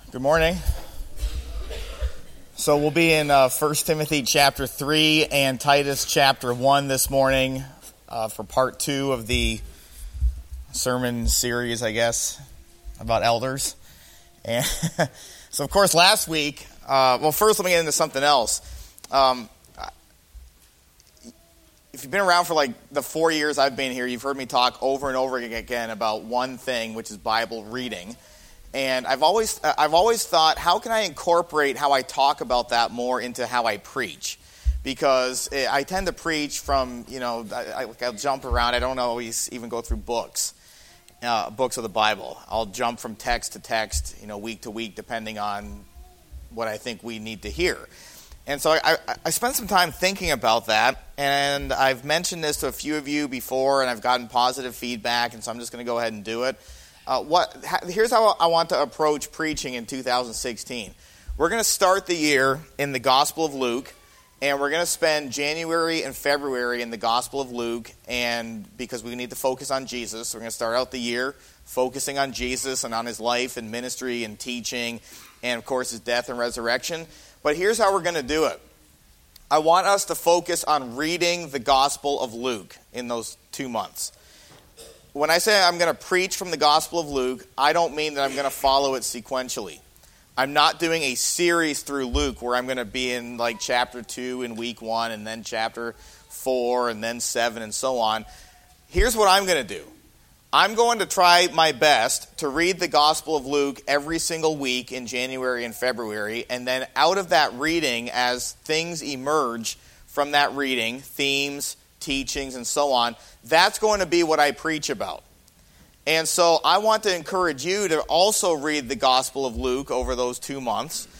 Good morning. So we'll be in 1 Timothy chapter 3 and Titus chapter 1 this morning for part 2 of the sermon series, I guess, about elders. And so, of course, last week, first let me get into something else. If you've been around for like the 4 years I've been here, you've heard me talk over and over again about one thing, which is Bible reading. And I've always thought, how can I incorporate how I talk about that more into how I preach? Because I tend to preach from, I'll jump around. I don't always even go through books of the Bible. I'll jump from text to text, week to week, depending on what I think we need to hear. And so I spent some time thinking about that, and I've mentioned this to a few of you before, and I've gotten positive feedback, and so I'm just going to go ahead and do it. Here's how I want to approach preaching in 2016. We're going to start the year in the Gospel of Luke, and we're going to spend January and February in the Gospel of Luke, and because we need to focus on Jesus, we're going to start out the year focusing on Jesus and on his life and ministry and teaching, and of course his death and resurrection. But here's how we're going to do it. I want us to focus on reading the Gospel of Luke in those 2 months. When I say I'm going to preach from the Gospel of Luke, I don't mean that I'm going to follow it sequentially. I'm not doing a series through Luke where I'm going to be in like chapter 2 in week 1 and then chapter 4 and then 7 and so on. Here's what I'm going to do. I'm going to try my best to read the Gospel of Luke every single week in January and February, and then out of that reading, as things emerge from that reading, themes, teachings, and so on, that's going to be what I preach about. And so I want to encourage you to also read the Gospel of Luke over those 2 months.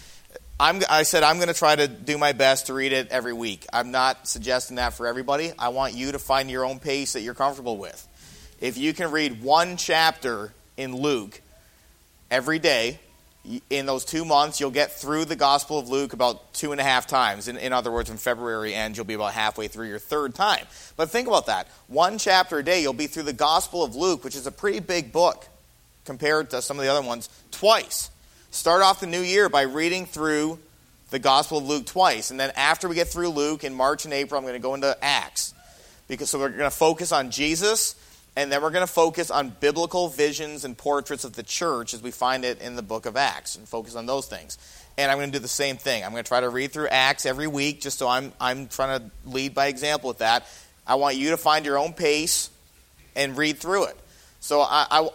I said I'm going to try to do my best to read it every week. I'm not suggesting that for everybody. I want you to find your own pace that you're comfortable with. If you can read one chapter in Luke every day, in those 2 months, you'll get through the Gospel of Luke about 2.5 times. In other words, when February ends, you'll be about halfway through your third time. But think about that. One chapter a day, you'll be through the Gospel of Luke, which is a pretty big book compared to some of the other ones, twice. Start off the new year by reading through the Gospel of Luke twice. And then after we get through Luke, in March and April, I'm going to go into Acts. So we're going to focus on Jesus, and then we're going to focus on biblical visions and portraits of the church as we find it in the book of Acts, and focus on those things. And I'm going to do the same thing. I'm going to try to read through Acts every week, just so I'm trying to lead by example with that. I want you to find your own pace and read through it. So I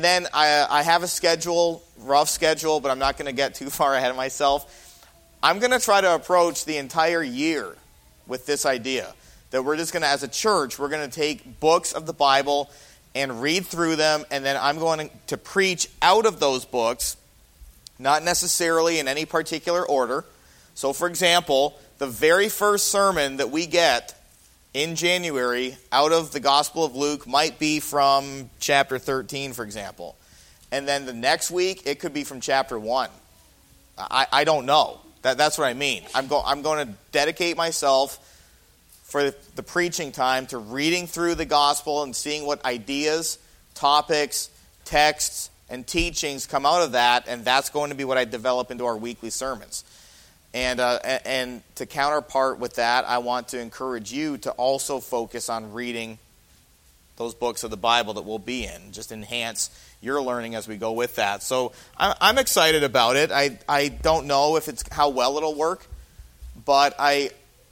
have a schedule, rough schedule, but I'm not going to get too far ahead of myself. I'm going to try to approach the entire year with this idea. That we're just going to, as a church, we're going to take books of the Bible and read through them, and then I'm going to preach out of those books, not necessarily in any particular order. So, for example, the very first sermon that we get in January out of the Gospel of Luke might be from chapter 13, for example. And then the next week, it could be from chapter 1. I don't know. That's what I mean. I'm going to dedicate myself for the preaching time to reading through the gospel and seeing what ideas, topics, texts, and teachings come out of that, and that's going to be what I develop into our weekly sermons. And to counterpart with that, I want to encourage you to also focus on reading those books of the Bible that we'll be in. Just enhance your learning as we go with that. So I'm excited about it. I don't know if it's how well it'll work, but I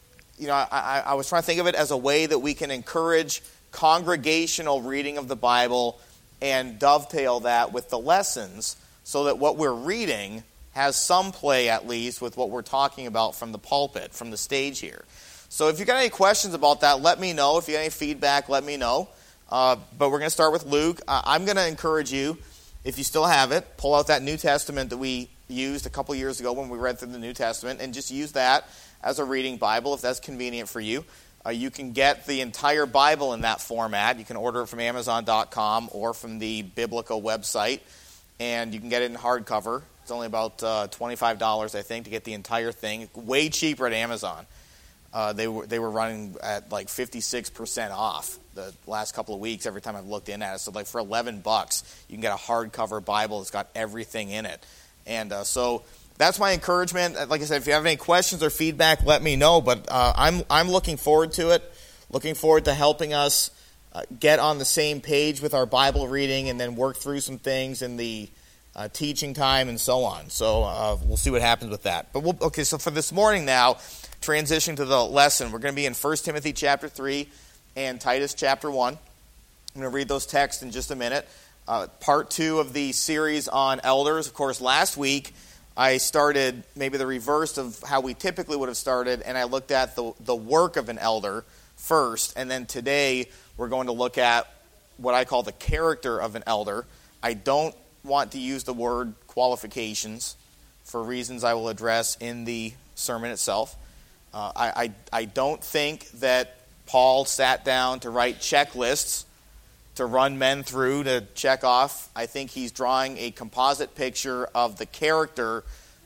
was trying to think of it as a way that we can encourage congregational reading of the Bible and dovetail that with the lessons so that what we're reading has some play, at least, with what we're talking about from the pulpit, from the stage here. So if you've got any questions about that, let me know. If you got any feedback, let me know. But we're going to start with Luke. I'm going to encourage you, if you still have it, pull out that New Testament that we used a couple years ago when we read through the New Testament, and just use that as a reading Bible, if that's convenient for you. You can get the entire Bible in that format. You can order it from Amazon.com or from the Biblical website, and you can get it in hardcover. It's only about $25, I think, to get the entire thing. Way cheaper at Amazon. They were running at like 56% off the last couple of weeks every time I've looked in at it. So like for $11, you can get a hardcover Bible that's got everything in it. And so that's my encouragement. Like I said, if you have any questions or feedback, let me know. But I'm looking forward to it. Looking forward to helping us get on the same page with our Bible reading and then work through some things in the teaching time and so on. So we'll see what happens with that. But so for this morning now, transitioning to the lesson, we're going to be in 1 Timothy chapter 3 and Titus chapter 1. I'm going to read those texts in just a minute. Part 2 of the series on elders. Of course, last week I started maybe the reverse of how we typically would have started, and I looked at the work of an elder first, and then today we're going to look at what I call the character of an elder. I don't want to use the word qualifications for reasons I will address in the sermon itself. I don't think that Paul sat down to write checklists to run men through to check off. I think he's drawing a composite picture of the character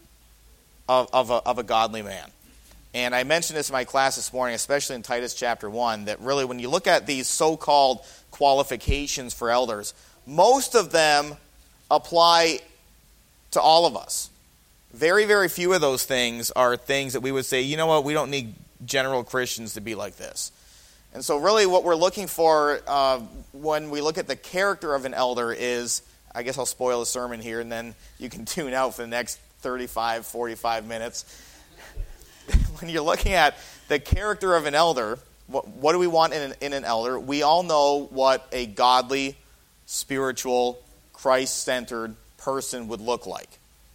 of a godly man. And I mentioned this in my class this morning, especially in Titus chapter 1, that really when you look at these so-called qualifications for elders, most of them apply to all of us. Very, very few of those things are things that we would say, you know what, we don't need general Christians to be like this. And so really what we're looking for when we look at the character of an elder is, I guess I'll spoil the sermon here and then you can tune out for the next 35, 45 minutes. When you're looking at the character of an elder, what do we want in an elder? We all know what a godly, spiritual, Christ-centered person would look like.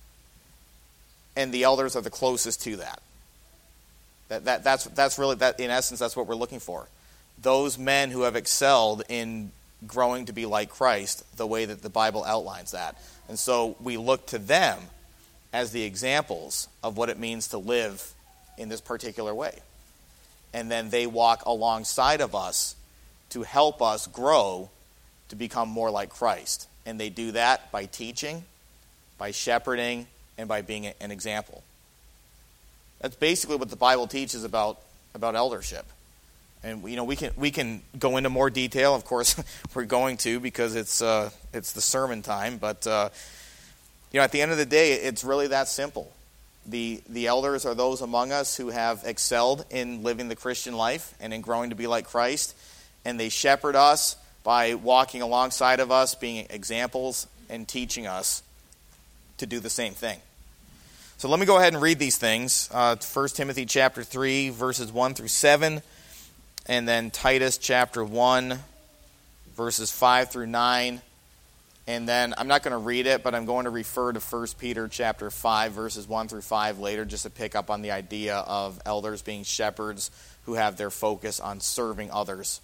And the elders are the closest to that. That's really, in essence, that's what we're looking for. Those men who have excelled in growing to be like Christ, the way that the Bible outlines that. And so we look to them as the examples of what it means to live in this particular way. And then they walk alongside of us to help us grow to become more like Christ. And they do that by teaching, by shepherding, and by being an example. That's basically what the Bible teaches about eldership. And we can go into more detail. Of course, we're going to because it's the sermon time. But at the end of the day, it's really that simple. The elders are those among us who have excelled in living the Christian life and in growing to be like Christ, and they shepherd us by walking alongside of us, being examples, and teaching us to do the same thing. So let me go ahead and read these things. 1 Timothy chapter 3, verses 1 through 7, and then Titus chapter 1, verses 5 through 9. And then I'm not going to read it, but I'm going to refer to 1 Peter chapter 5, verses 1 through 5 later, just to pick up on the idea of elders being shepherds who have their focus on serving others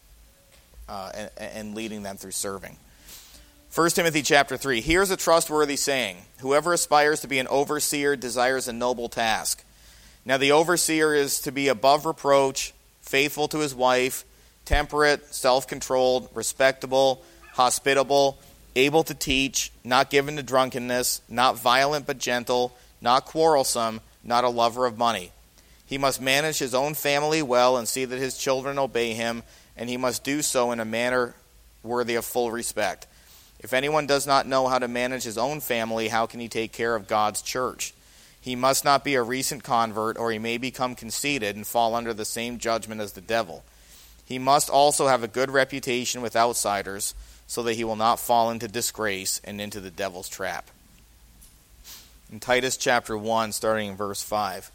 and leading them through serving. 1 Timothy chapter 3, here's a trustworthy saying. Whoever aspires to be an overseer desires a noble task. Now the overseer is to be above reproach, faithful to his wife, temperate, self-controlled, respectable, hospitable, able to teach, not given to drunkenness, not violent but gentle, not quarrelsome, not a lover of money. He must manage his own family well and see that his children obey him, and he must do so in a manner worthy of full respect. If anyone does not know how to manage his own family, how can he take care of God's church? He must not be a recent convert, or he may become conceited and fall under the same judgment as the devil. He must also have a good reputation with outsiders, so that he will not fall into disgrace and into the devil's trap. In Titus chapter 1, starting in verse 5.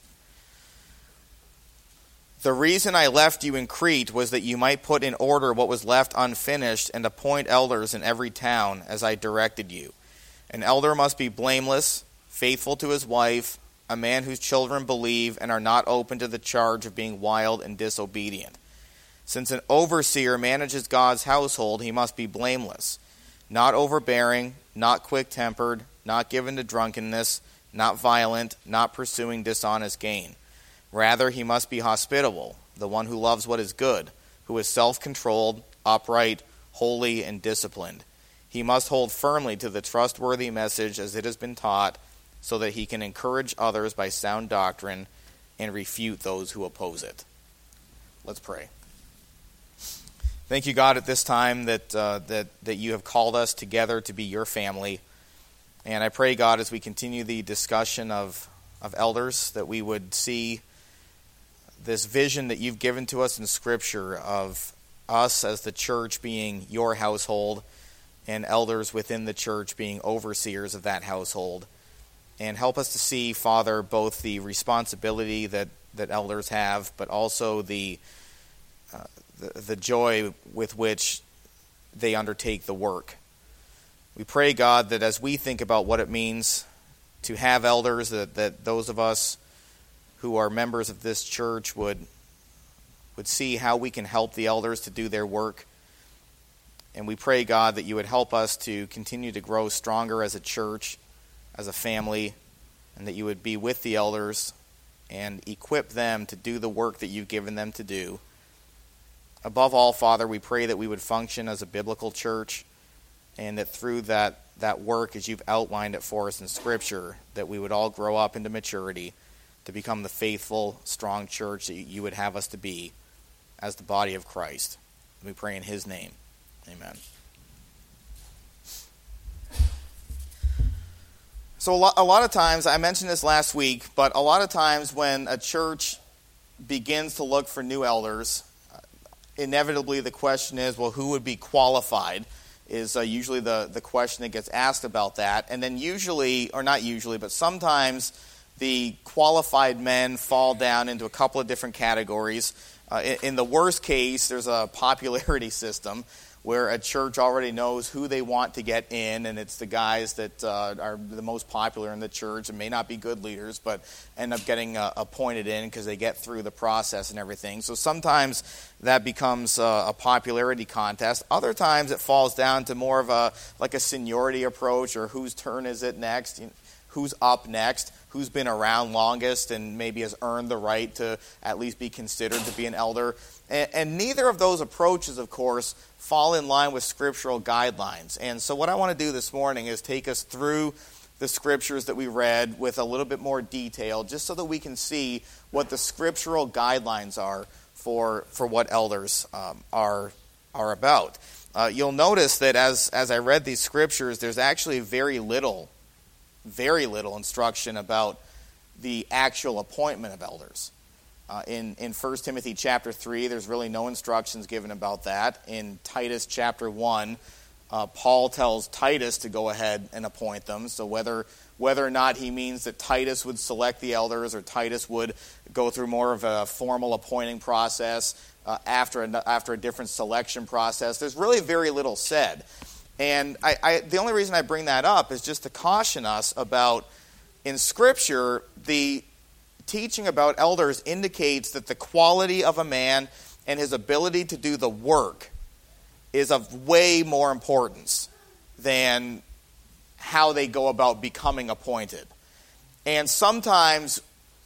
The reason I left you in Crete was that you might put in order what was left unfinished and appoint elders in every town, as I directed you. An elder must be blameless, faithful to his wife, a man whose children believe and are not open to the charge of being wild and disobedient. Since an overseer manages God's household, he must be blameless, not overbearing, not quick-tempered, not given to drunkenness, not violent, not pursuing dishonest gain. Rather, he must be hospitable, the one who loves what is good, who is self-controlled, upright, holy, and disciplined. He must hold firmly to the trustworthy message as it has been taught, so that he can encourage others by sound doctrine and refute those who oppose it. Let's pray. Thank you, God, at this time that you have called us together to be your family. And I pray, God, as we continue the discussion of elders, that we would see this vision that you've given to us in Scripture of us as the church being your household and elders within the church being overseers of that household. And help us to see, Father, both the responsibility that elders have, but also the joy with which they undertake the work. We pray, God, that as we think about what it means to have elders, that those of us who are members of this church would see how we can help the elders to do their work. And we pray, God, that you would help us to continue to grow stronger as a church, as a family, and that you would be with the elders and equip them to do the work that you've given them to do. Above all, Father, we pray that we would function as a biblical church, and that through that work, as you've outlined it for us in Scripture, that we would all grow up into maturity to become the faithful, strong church that you would have us to be as the body of Christ. We pray in his name. Amen. So a lot of times, I mentioned this last week, but a lot of times when a church begins to look for new elders, inevitably the question is, well, who would be qualified? Is usually the question that gets asked about that. And then usually, or not usually, but sometimes the qualified men fall down into a couple of different categories. In the worst case, there's a popularity system where a church already knows who they want to get in, and it's the guys that are the most popular in the church and may not be good leaders, but end up getting appointed in because they get through the process and everything. So sometimes that becomes a popularity contest. Other times it falls down to more of a seniority approach, or whose turn is it next, who's up next, who's been around longest and maybe has earned the right to at least be considered to be an elder. And neither of those approaches, of course, fall in line with scriptural guidelines. And so what I want to do this morning is take us through the scriptures that we read with a little bit more detail, just so that we can see what the scriptural guidelines are for what elders are about. You'll notice that as I read these scriptures, there's actually very little instruction about the actual appointment of elders. In 1 Timothy chapter 3, there's really no instructions given about that. In Titus chapter 1, Paul tells Titus to go ahead and appoint them. So whether or not he means that Titus would select the elders, or Titus would go through more of a formal appointing process after a different selection process, there's really very little said. And the only reason I bring that up is just to caution us about, in Scripture, the teaching about elders indicates that the quality of a man and his ability to do the work is of way more importance than how they go about becoming appointed. And sometimes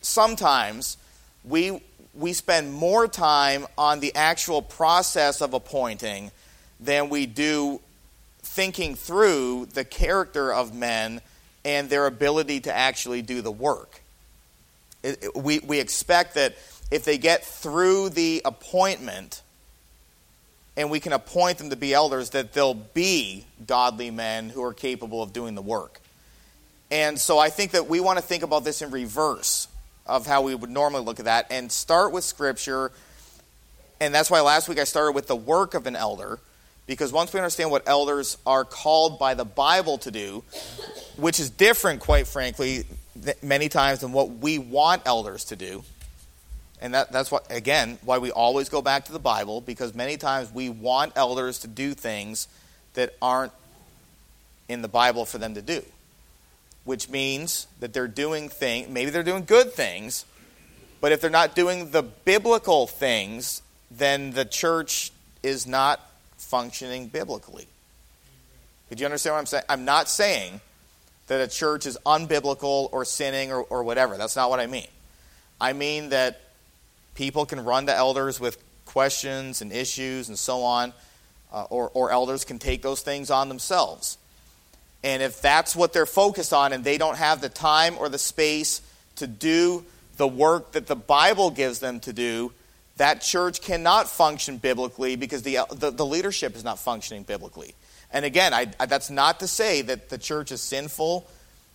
we spend more time on the actual process of appointing than we do thinking through the character of men and their ability to actually do the work. We expect that if they get through the appointment and we can appoint them to be elders, that they'll be godly men who are capable of doing the work. And so I think that we want to think about this in reverse of how we would normally look at that, and start with Scripture. And that's why last week I started with the work of an elder, because once we understand what elders are called by the Bible to do, which is different, quite frankly, many times than what we want elders to do. And that's what, again, why we always go back to the Bible, because many times we want elders to do things that aren't in the Bible for them to do. Which means that they're doing things, maybe they're doing good things, but if they're not doing the biblical things, then the church is not functioning biblically. Did you understand what I'm saying? I'm not saying that a church is unbiblical or sinning or whatever. That's not what I mean. I mean that people can run to elders with questions and issues and so on, or elders can take those things on themselves. And if that's what they're focused on and they don't have the time or the space to do the work that the Bible gives them to do, that church cannot function biblically, because the leadership is not functioning biblically. And again, that's not to say that the church is sinful.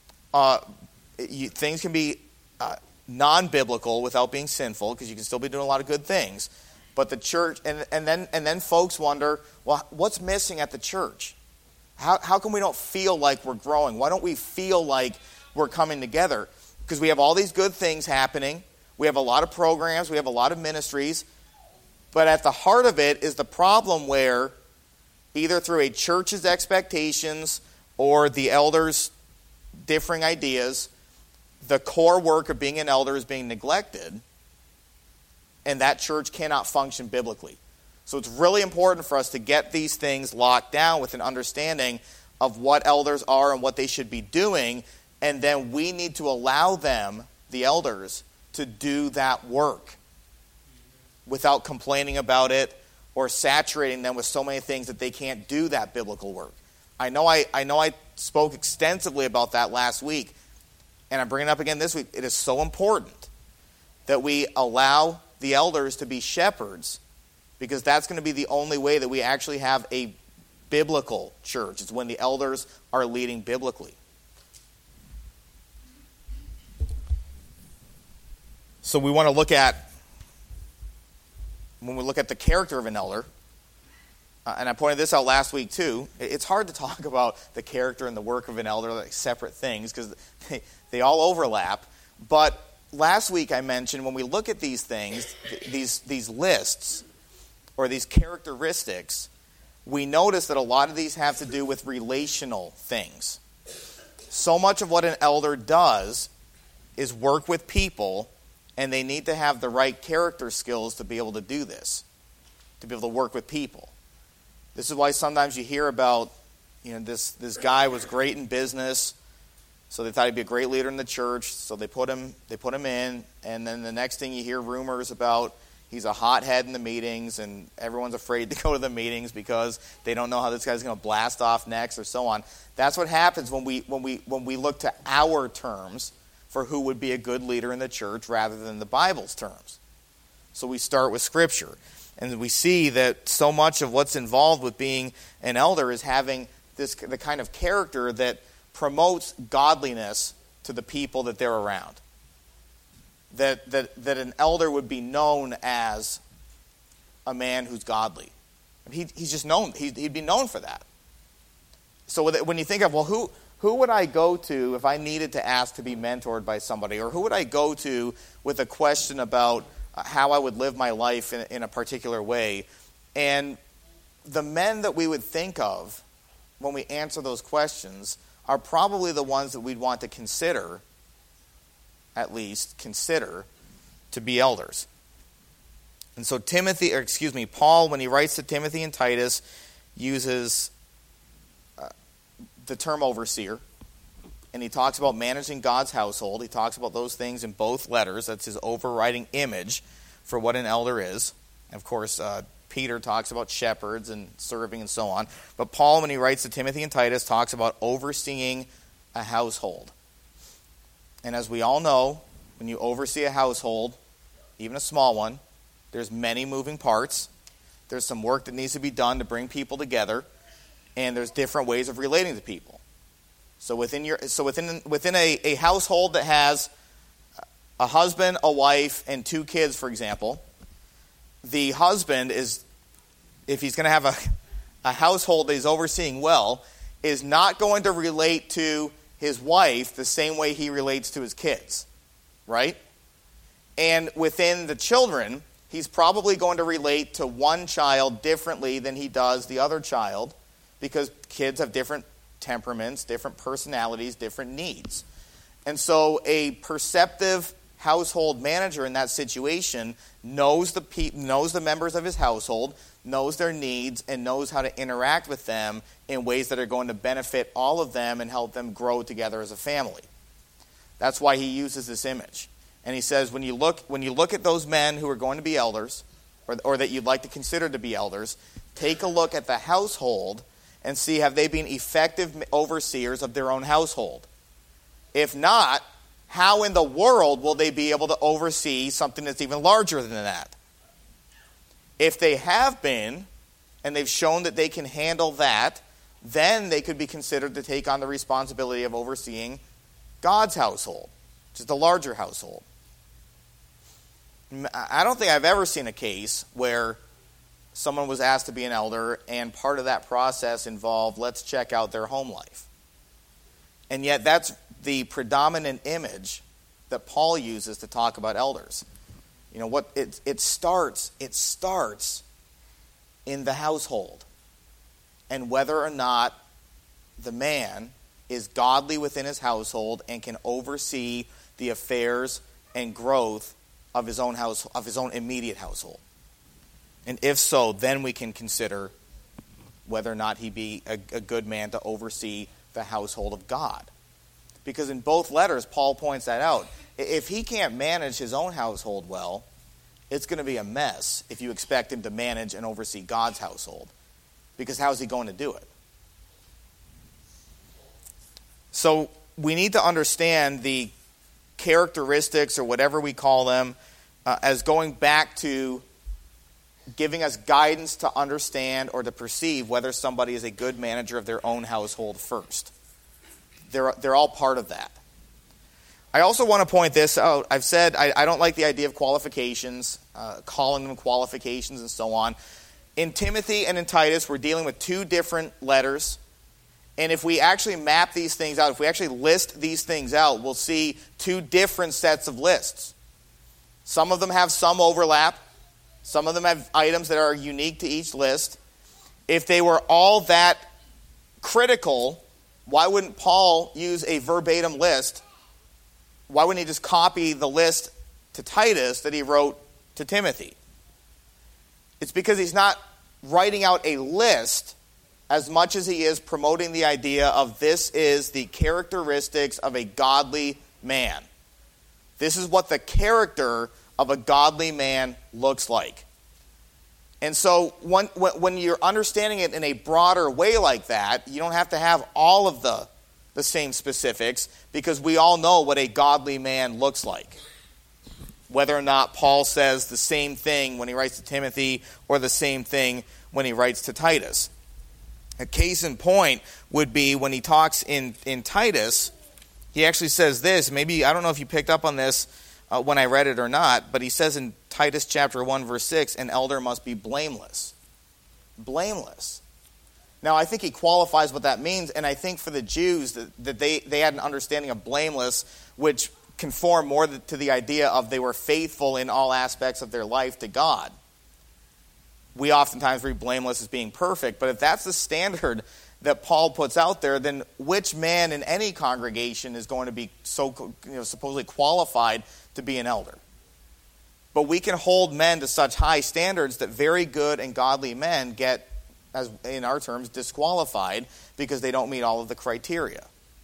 Things can be non-biblical without being sinful, because you can still be doing a lot of good things. But the church, and then folks wonder, well, what's missing at the church? How come we don't feel like we're growing? Why don't we feel like we're coming together? Because we have all these good things happening. We have a lot of programs. We have a lot of ministries. But at the heart of it is the problem where either through a church's expectations or the elders' differing ideas, the core work of being an elder is being neglected, and that church cannot function biblically. So it's really important for us to get these things locked down with an understanding of what elders are and what they should be doing, and then we need to allow them, the elders, to do that work without complaining about it or saturating them with so many things that they can't do that biblical work. I know I spoke extensively about that last week, and I'm bringing it up again this week. It is so important that we allow the elders to be shepherds, because that's going to be the only way that we actually have a biblical church. It's when the elders are leading biblically. So we want to look at, when we look at the character of an elder, and I pointed this out last week too, it's hard to talk about the character and the work of an elder like separate things, because they all overlap. But last week I mentioned, when we look at these things, these lists, or these characteristics, we notice that a lot of these have to do with relational things. So much of what an elder does is work with people, and they need to have the right character skills to be able to do this, to be able to work with people. This is why sometimes you hear about, this guy was great in business, so they thought he'd be a great leader in the church, so they put him in, and then the next thing you hear rumors about he's a hothead in the meetings, and everyone's afraid to go to the meetings because they don't know how this guy's going to blast off next, or so on. That's what happens when we look to our terms for who would be a good leader in the church rather than the Bible's terms. So we start with Scripture. And we see that so much of what's involved with being an elder is having the kind of character that promotes godliness to the people that they're around. That an elder would be known as a man who's godly. He's just known. He'd be known for that. So when you think of, well, who would I go to if I needed to ask to be mentored by somebody? Or who would I go to with a question about how I would live my life in a particular way? And the men that we would think of when we answer those questions are probably the ones that we'd want to consider, at least consider, to be elders. And so Paul, when he writes to Timothy and Titus, uses the term overseer, and he talks about managing God's household. He talks about those things in both letters. That's his overriding image for what an elder is. And of course, Peter talks about shepherds and serving and so on. But Paul, when he writes to Timothy and Titus, talks about overseeing a household. And as we all know, when you oversee a household, even a small one, there's many moving parts. There's some work that needs to be done to bring people together, and there's different ways of relating to people. So within a household that has a husband, a wife, and 2 kids, for example, the husband is, if he's going to have a household that he's overseeing well, is not going to relate to his wife the same way he relates to his kids, right? And within the children, he's probably going to relate to one child differently than he does the other child, because kids have different temperaments, different personalities, different needs. And so a perceptive household manager in that situation knows the members of his household, knows their needs, and knows how to interact with them in ways that are going to benefit all of them and help them grow together as a family. That's why he uses this image. And he says, when you look at those men who are going to be elders, or that you'd like to consider to be elders, take a look at the household and see, have they been effective overseers of their own household? If not, how in the world will they be able to oversee something that's even larger than that? If they have been, and they've shown that they can handle that, then they could be considered to take on the responsibility of overseeing God's household, which is the larger household. I don't think I've ever seen a case where someone was asked to be an elder and part of that process involved, let's check out their home life. And yet that's the predominant image that Paul uses to talk about elders. You know what? It starts in the household, and whether or not the man is godly within his household and can oversee the affairs and growth of his own house, of his own immediate household. And if so, then we can consider whether or not he be a good man to oversee the household of God. Because in both letters, Paul points that out. If he can't manage his own household well, it's going to be a mess if you expect him to manage and oversee God's household. Because how is he going to do it? So we need to understand the characteristics, or whatever we call them, as going back to giving us guidance to understand or to perceive whether somebody is a good manager of their own household first. They're all part of that. I also want to point this out. I've said I don't like the idea of qualifications, calling them qualifications and so on. In Timothy and in Titus, we're dealing with two different letters. And if we actually map these things out, if we actually list these things out, we'll see two different sets of lists. Some of them have some overlap. Some of them have items that are unique to each list. If they were all that critical, why wouldn't Paul use a verbatim list? Why wouldn't he just copy the list to Titus that he wrote to Timothy? It's because he's not writing out a list as much as he is promoting the idea of this is the characteristics of a godly man. This is what the character of a godly man looks like. And so when you're understanding it in a broader way like that, you don't have to have all of the same specifics, because we all know what a godly man looks like. Whether or not Paul says the same thing when he writes to Timothy or the same thing when he writes to Titus. A case in point would be when he talks in Titus, he actually says this. Maybe, I don't know if you picked up on this when I read it or not, but he says in Titus chapter 1, verse 6, an elder must be blameless. Blameless. Now, I think he qualifies what that means, and I think for the Jews that they had an understanding of blameless, which conformed more to the idea of they were faithful in all aspects of their life to God. We oftentimes read blameless as being perfect, but if that's the standard that Paul puts out there, then which man in any congregation is going to be so supposedly qualified to be an elder? But we can hold men to such high standards that very good and godly men get, as in our terms, disqualified because they don't meet all of the criteria.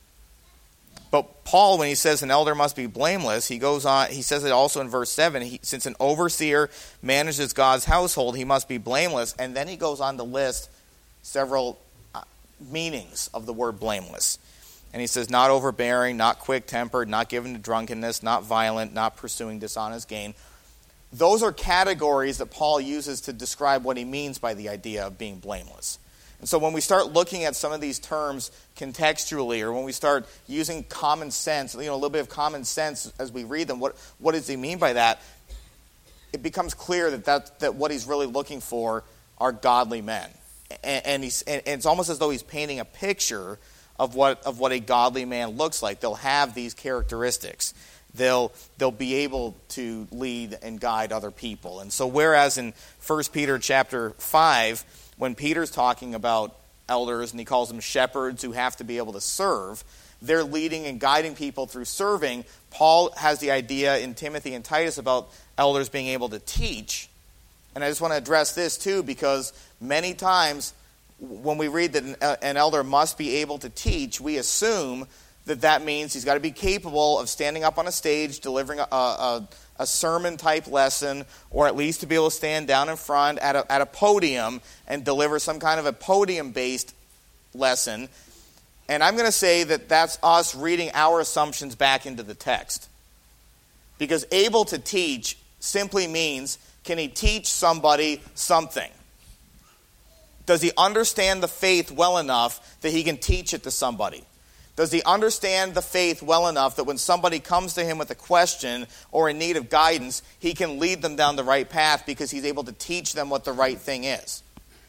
But Paul, when he says an elder must be blameless, he goes on, he says it also in verse 7, since an overseer manages God's household, he must be blameless. And then he goes on to list several meanings of the word blameless. And he says, not overbearing, not quick-tempered, not given to drunkenness, not violent, not pursuing dishonest gain. Those are categories that Paul uses to describe what he means by the idea of being blameless. And so when we start looking at some of these terms contextually, or when we start using common sense, a little bit of common sense as we read them, what does he mean by that? It becomes clear that what he's really looking for are godly men. And it's almost as though he's painting a picture of what a godly man looks like. They'll have these characteristics. They'll be able to lead and guide other people. And so whereas in 1 Peter chapter 5, when Peter's talking about elders and he calls them shepherds who have to be able to serve, they're leading and guiding people through serving. Paul has the idea in Timothy and Titus about elders being able to teach. And I just want to address this too, because many times when we read that an elder must be able to teach, we assume that means he's got to be capable of standing up on a stage, delivering a sermon-type lesson, or at least to be able to stand down in front at a podium and deliver some kind of a podium-based lesson. And I'm going to say that that's us reading our assumptions back into the text. Because able to teach simply means, can he teach somebody something? Does he understand the faith well enough that he can teach it to somebody? Does he understand the faith well enough that when somebody comes to him with a question or in need of guidance, he can lead them down the right path because he's able to teach them what the right thing is?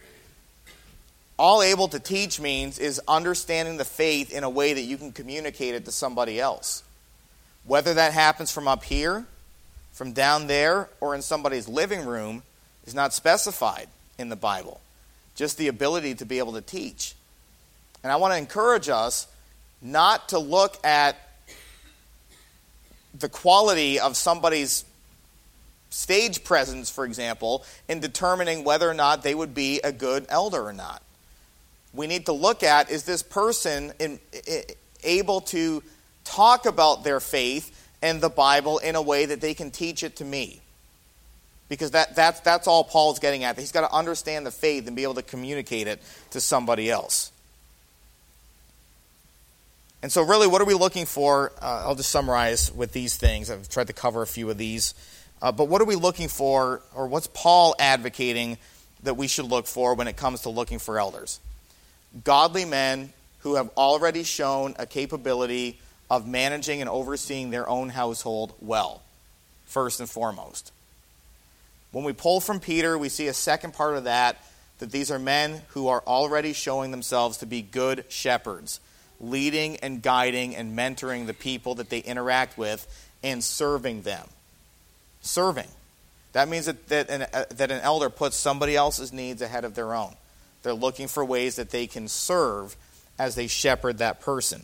All able to teach means is understanding the faith in a way that you can communicate it to somebody else. Whether that happens from up here, from down there, or in somebody's living room is not specified in the Bible. Just the ability to be able to teach. And I want to encourage us not to look at the quality of somebody's stage presence, for example, in determining whether or not they would be a good elder or not. We need to look at, is this person able to talk about their faith and the Bible in a way that they can teach it to me? Because that's all Paul's getting at. He's got to understand the faith and be able to communicate it to somebody else. And so really, what are we looking for? I'll just summarize with these things. I've tried to cover a few of these. But what are we looking for, or what's Paul advocating that we should look for when it comes to looking for elders? Godly men who have already shown a capability of managing and overseeing their own household well, first and foremost. When we pull from Peter, we see a second part of that these are men who are already showing themselves to be good shepherds, leading and guiding and mentoring the people that they interact with and serving them. Serving. That means that an elder puts somebody else's needs ahead of their own. They're looking for ways that they can serve as they shepherd that person.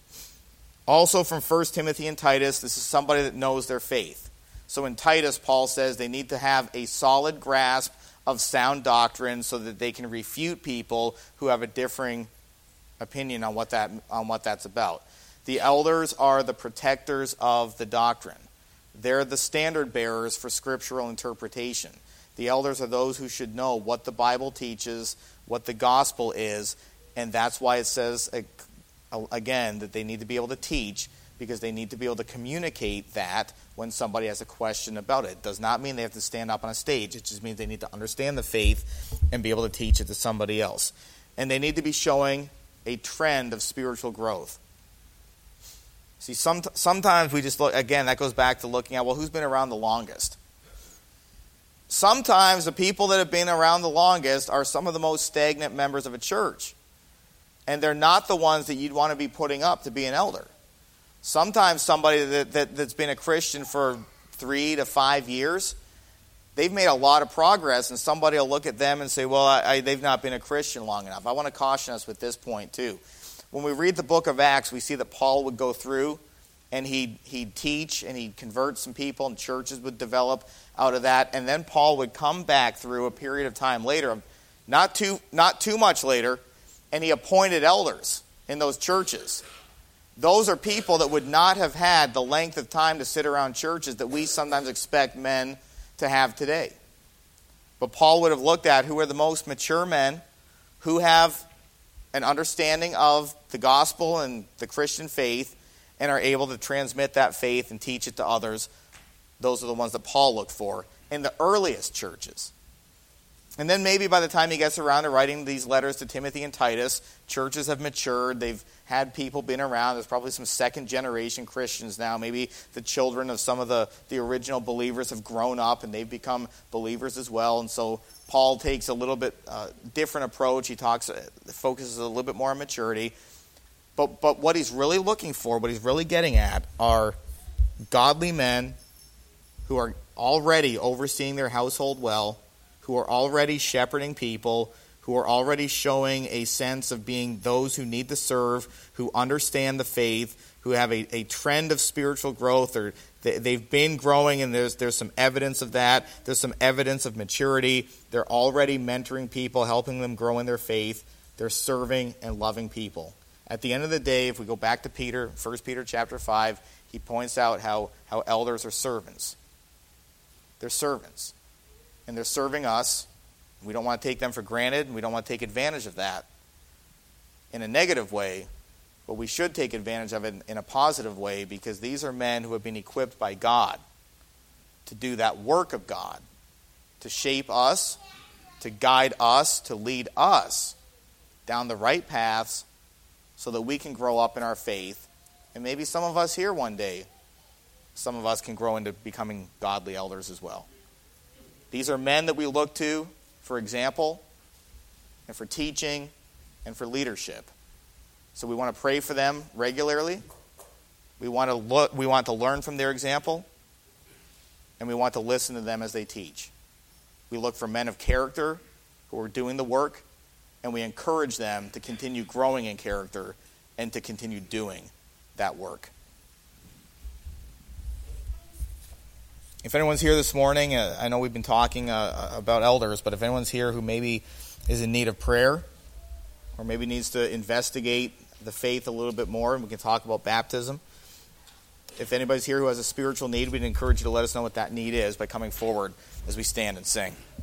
Also from 1 Timothy and Titus, this is somebody that knows their faith. So in Titus, Paul says they need to have a solid grasp of sound doctrine so that they can refute people who have a differing opinion on what that's about. The elders are the protectors of the doctrine. They're the standard bearers for scriptural interpretation. The elders are those who should know what the Bible teaches, what the gospel is, and that's why it says, again, that they need to be able to teach, because they need to be able to communicate that when somebody has a question about it. It does not mean they have to stand up on a stage. It just means they need to understand the faith and be able to teach it to somebody else. And they need to be showing a trend of spiritual growth. See, sometimes we just look, again, that goes back to looking at, well, who's been around the longest? Sometimes the people that have been around the longest are some of the most stagnant members of a church. And they're not the ones that you'd want to be putting up to be an elder. Sometimes somebody that's been a Christian for 3 to 5 years, they've made a lot of progress, and somebody will look at them and say, well, they've not been a Christian long enough. I want to caution us with this point too. When we read the book of Acts, we see that Paul would go through and he'd teach and he'd convert some people, and churches would develop out of that. And then Paul would come back through a period of time later, not too much later, and he appointed elders in those churches. Those are people that would not have had the length of time to sit around churches that we sometimes expect men to have today. But Paul would have looked at who are the most mature men who have an understanding of the gospel and the Christian faith and are able to transmit that faith and teach it to others. Those are the ones that Paul looked for in the earliest churches. And then maybe by the time he gets around to writing these letters to Timothy and Titus, churches have matured. They've had people been around. There's probably some second-generation Christians now. Maybe the children of some of the original believers have grown up and they've become believers as well. And so Paul takes a little bit different approach. He focuses a little bit more on maturity. But what he's really looking for, what he's really getting at, are godly men who are already overseeing their household well, who are already shepherding people, who are already showing a sense of being those who need to serve, who understand the faith, who have a trend of spiritual growth, or they've been growing and there's some evidence of that. There's some evidence of maturity. They're already mentoring people, helping them grow in their faith. They're serving and loving people. At the end of the day, if we go back to Peter, 1 Peter chapter 5, he points out how elders are servants. They're servants. And they're serving us. We don't want to take them for granted, and we don't want to take advantage of that in a negative way, but we should take advantage of it in a positive way, because these are men who have been equipped by God to do that work of God, to shape us, to guide us, to lead us down the right paths so that we can grow up in our faith. And maybe some of us here one day, some of us can grow into becoming godly elders as well. These are men that we look to for example and for teaching and for leadership. So we want to pray for them regularly. We want to learn from their example, and we want to listen to them as they teach. We look for men of character who are doing the work, and we encourage them to continue growing in character and to continue doing that work. If anyone's here this morning, I know we've been talking about elders, but if anyone's here who maybe is in need of prayer or maybe needs to investigate the faith a little bit more, and we can talk about baptism. If anybody's here who has a spiritual need, we'd encourage you to let us know what that need is by coming forward as we stand and sing.